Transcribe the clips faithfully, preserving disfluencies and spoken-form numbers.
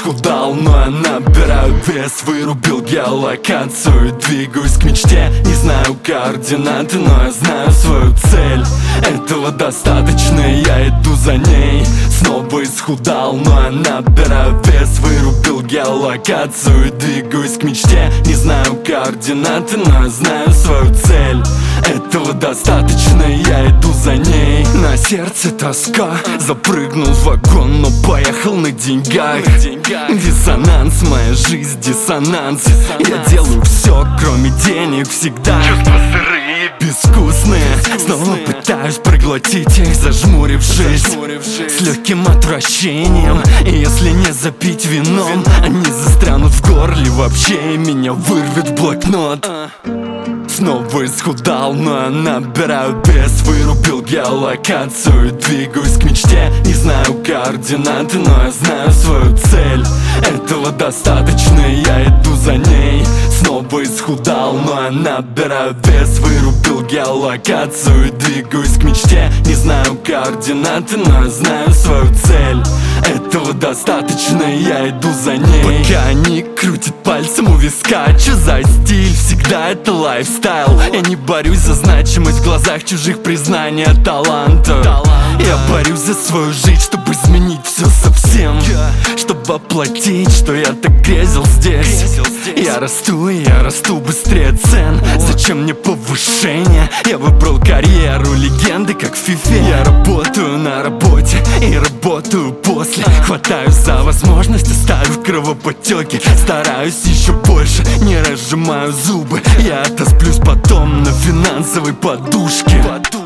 исхудал, но я набираю вес. Вырубил геолокацию и двигаюсь к мечте. Не знаю координаты, но я знаю свою цель. Этого достаточно, я иду за ней. Снова исхудал, но я набираю вес. Вырубил геолокацию и двигаюсь к мечте. Не знаю координаты, но я знаю свою цель. Этого достаточно, я иду за ней. На сердце тоска, запрыгнул в вагон, но поехал на деньгах. Диссонанс, моя жизнь диссонанс. Я делаю все, кроме денег, всегда. Чувства сырые, безвкусные. Снова пытаюсь проглотить их, зажмурившись, с легким отвращением. И если не запить вином, они застрянут в горле вообще, и меня вырвет в блокнот. Снова исхудал, но я набираю вес. Вырубил геолокацию и двигаюсь к мечте. Не знаю координаты, но я знаю свою цель. Этого достаточно, я иду за ней. Снова исхудал, но я набираю вес. Вырубил геолокацию и двигаюсь к мечте. Не знаю координаты, но я знаю свою цель. Этого достаточно, я иду за ней. Пока они крутят пальцем у виска. Чё за стиль? Всегда это лайфстайл. Я не борюсь за значимость в глазах чужих, признания таланта. Я борюсь за свою жизнь, чтобы изменить все совсем. Чтобы оплатить, что я так грезил здесь. Я расту, и я расту быстрее цен. Зачем мне повышение? Я выбрал карьеру легенды, как в фифе. Я работаю на работе и работаю после. Хватаюсь за возможность, оставив кровоподтеки. Стараюсь еще больше, не разжимаю зубы. Я отосплюсь потом на финансовой подушке.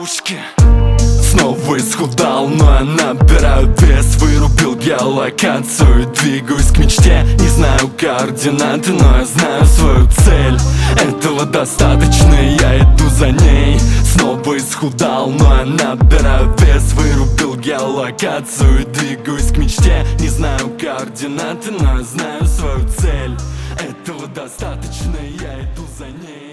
Снова исхудал, но я набираю вес. Вырубил геолокацию и двигаюсь к мечте. Не знаю координаты, но я знаю свою цель. Этого достаточно, я иду за ней. Снова исхудал, но я набираю вес. Вырубил геолокацию и двигаюсь к мечте. Не знаю координаты, но я знаю свою цель. Этого достаточно, я иду за ней.